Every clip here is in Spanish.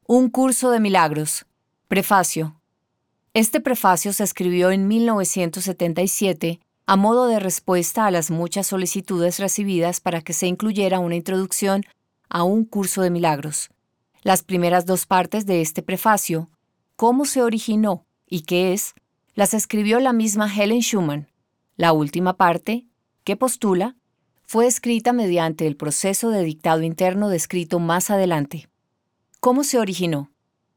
Un curso de milagros. Prefacio. Este prefacio se escribió en 1977 a modo de respuesta a las muchas solicitudes recibidas para que se incluyera una introducción a un curso de milagros. Las primeras dos partes de este prefacio, cómo se originó y qué es, las escribió la misma Helen Schuman. La última parte, que postula, fue escrita mediante el proceso de dictado interno descrito más adelante. ¿Cómo se originó?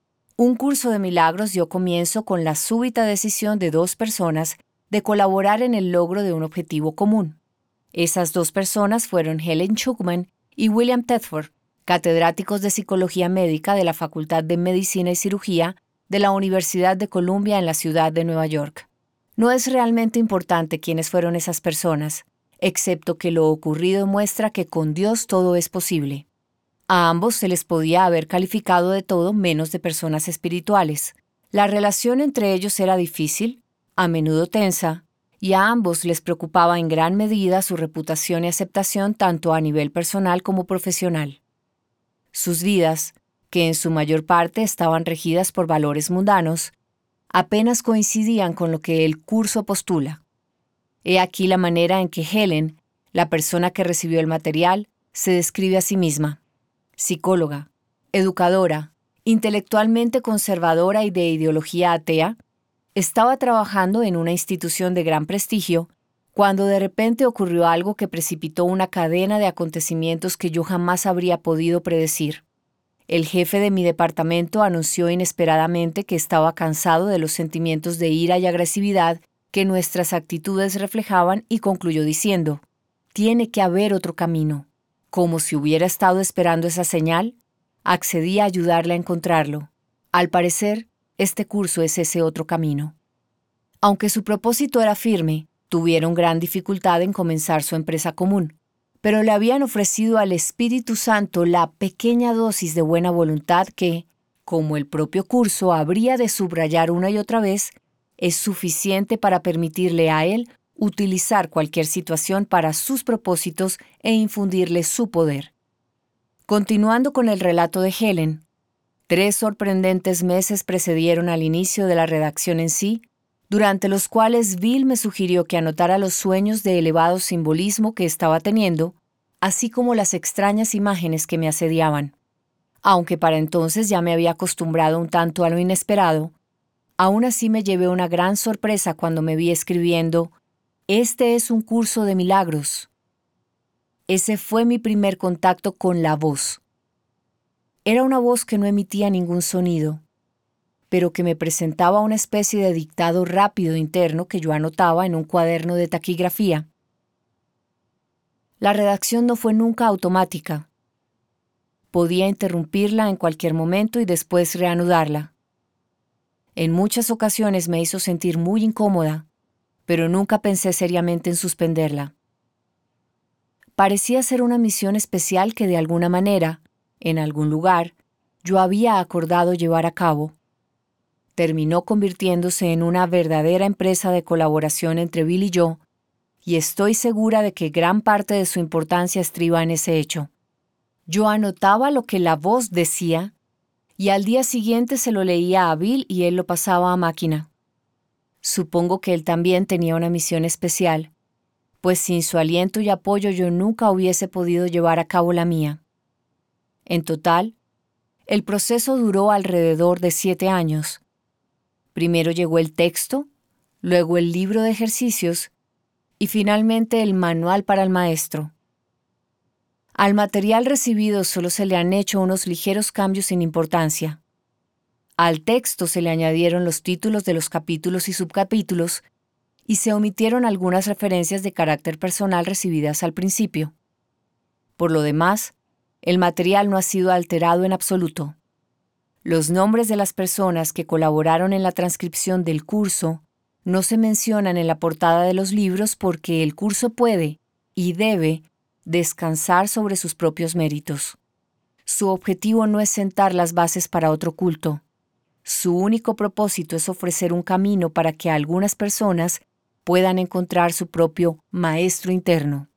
Un curso de milagros dio comienzo con la súbita decisión de dos personas de colaborar en el logro de un objetivo común. Esas dos personas fueron Helen Schuman y William Tedford, catedráticos de Psicología Médica de la Facultad de Medicina y Cirugía de la Universidad de Columbia en la ciudad de Nueva York. No es realmente importante quiénes fueron esas personas, excepto que lo ocurrido muestra que con Dios todo es posible. A ambos se les podía haber calificado de todo menos de personas espirituales. La relación entre ellos era difícil, a menudo tensa, y a ambos les preocupaba en gran medida su reputación y aceptación tanto a nivel personal como profesional. Sus vidas, que en su mayor parte estaban regidas por valores mundanos, apenas coincidían con lo que el curso postula. He aquí la manera en que Helen, la persona que recibió el material, se describe a sí misma. Psicóloga, educadora, intelectualmente conservadora y de ideología atea, estaba trabajando en una institución de gran prestigio cuando de repente ocurrió algo que precipitó una cadena de acontecimientos que yo jamás habría podido predecir. El jefe de mi departamento anunció inesperadamente que estaba cansado de los sentimientos de ira y agresividad que nuestras actitudes reflejaban y concluyó diciendo: «Tiene que haber otro camino». Como si hubiera estado esperando esa señal, accedí a ayudarle a encontrarlo. Al parecer, este curso es ese otro camino. Aunque su propósito era firme, tuvieron gran dificultad en comenzar su empresa común, pero le habían ofrecido al Espíritu Santo la pequeña dosis de buena voluntad que, como el propio curso habría de subrayar una y otra vez, es suficiente para permitirle a él utilizar cualquier situación para sus propósitos e infundirle su poder. Continuando con el relato de Helen, 3 sorprendentes meses precedieron al inicio de la redacción en sí, durante los cuales Bill me sugirió que anotara los sueños de elevado simbolismo que estaba teniendo, así como las extrañas imágenes que me asediaban. Aunque para entonces ya me había acostumbrado un tanto a lo inesperado, aún así me llevé una gran sorpresa cuando me vi escribiendo: «Este es un curso de milagros». Ese fue mi primer contacto con la voz. Era una voz que no emitía ningún sonido, pero que me presentaba una especie de dictado rápido interno que yo anotaba en un cuaderno de taquigrafía. La redacción no fue nunca automática. Podía interrumpirla en cualquier momento y después reanudarla. En muchas ocasiones me hizo sentir muy incómoda, pero nunca pensé seriamente en suspenderla. Parecía ser una misión especial que de alguna manera, en algún lugar, yo había acordado llevar a cabo. Terminó convirtiéndose en una verdadera empresa de colaboración entre Bill y yo, y estoy segura de que gran parte de su importancia estriba en ese hecho. Yo anotaba lo que la voz decía, y al día siguiente se lo leía a Bill y él lo pasaba a máquina. Supongo que él también tenía una misión especial, pues sin su aliento y apoyo yo nunca hubiese podido llevar a cabo la mía. En total, el proceso duró alrededor de 7 años. Primero llegó el texto, luego el libro de ejercicios y finalmente el manual para el maestro. Al material recibido solo se le han hecho unos ligeros cambios sin importancia. Al texto se le añadieron los títulos de los capítulos y subcapítulos y se omitieron algunas referencias de carácter personal recibidas al principio. Por lo demás, el material no ha sido alterado en absoluto. Los nombres de las personas que colaboraron en la transcripción del curso no se mencionan en la portada de los libros porque el curso puede y debe descansar sobre sus propios méritos. Su objetivo no es sentar las bases para otro culto. Su único propósito es ofrecer un camino para que algunas personas puedan encontrar su propio maestro interno.